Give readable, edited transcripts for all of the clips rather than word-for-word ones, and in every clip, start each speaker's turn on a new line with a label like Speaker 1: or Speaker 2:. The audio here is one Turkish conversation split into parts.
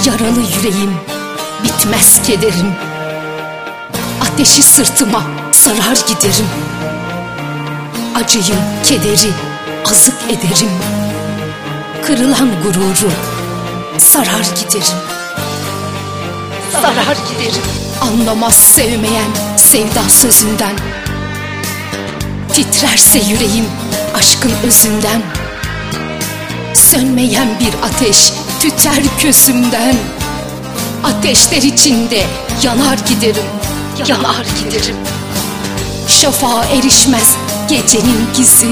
Speaker 1: Yaralı yüreğim, bitmez kederim. Ateşi sırtıma sarar giderim. Acıyı, kederi azık ederim. Kırılan gururu sarar giderim. Sarar giderim. Anlamaz sevmeyen sevda sözünden. Titrerse yüreğim aşkın özünden. Sönmeyen bir ateş tüter közümden. Ateşler içinde yanar giderim. Yanar giderim. Şafağa erişmez gecenin gizi.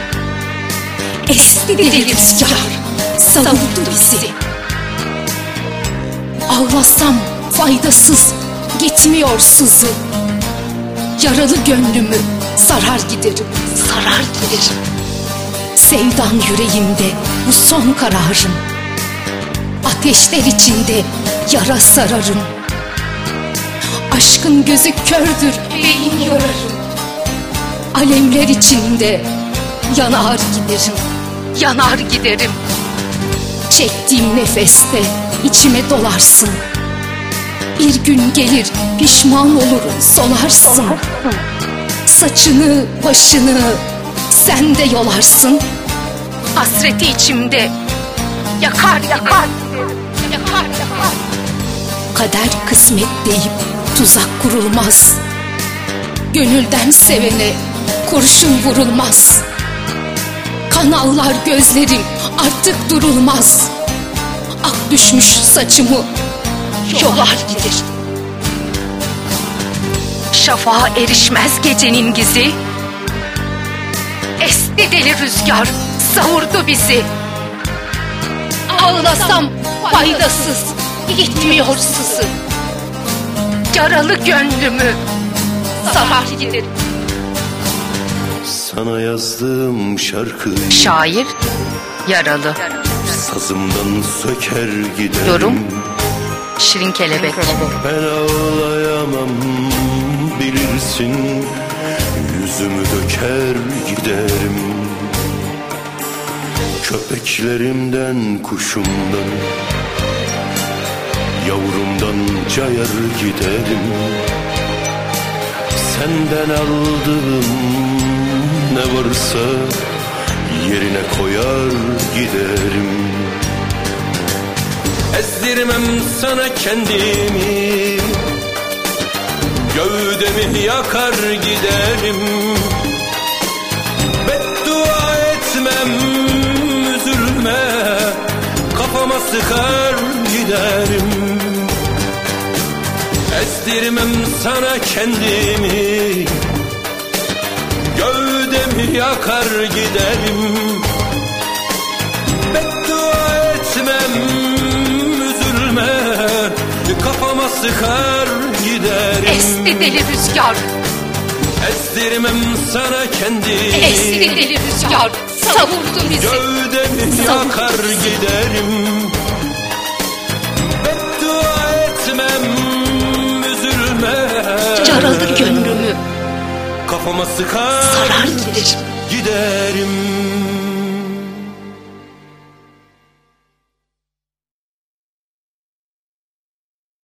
Speaker 1: Esti deli rüzgar savurdu bizi. Ağlasam faydasız gitmiyor sızı. Yaralı gönlümü sarar giderim. Sarar giderim. Sevdan yüreğimde bu son kararım. Ateşler içinde yara sararım. Aşkın gözü kördür, beyin yorarım. Alevler içinde yanar giderim. Yanar giderim. Çektiğim nefeste içime dolarsın. Bir gün gelir pişman olur solarsın. Saçını başını sen de yolarsın. Hasreti içimde yakar yakar. Yakar yakar. Kader kısmet deyip tuzak kurulmaz. Gönülden sevene kurşun vurulmaz. Kan ağlar gözlerim artık durulmaz. Ak düşmüş saçımı yolar gider. Şafağa erişmez gecenin gizi. Esti deli rüzgar savurdu bizi. Ağlasam faydasız gitmiyor sızı. Yaralı gönlümü sarar giderim.
Speaker 2: Sana yazdığım şarkı
Speaker 1: Şair Yaralı.
Speaker 2: Sazımdan söker giderim.
Speaker 1: Yorum Şirin Kelebek.
Speaker 2: Ben ağlayamam bilirsin. Yüzümü döker giderim. Köpeklerimden, kuşumdan, yavrumdan cayar giderim. Senden aldığım ne varsa yerine koyar giderim. Ezdirmem sana kendimi, gövdemi yakar giderim. Beddua etmem, üzülme, kafama sıkar giderim. Ezdirmem sana kendimi, gövdemi yakar giderim. Beddua etmem, üzülme, kafama sıkar giderim.
Speaker 1: Esti deli rüzgar.
Speaker 2: Ezdirmem sana kendimi.
Speaker 1: Esti deli rüzgar savurdu bizi.
Speaker 2: Gövdemi yakar giderim. Beddua etmem, üzülme,
Speaker 1: Yaralı gönlümü
Speaker 2: kafama sıkar
Speaker 1: sarar giderim.
Speaker 2: giderim.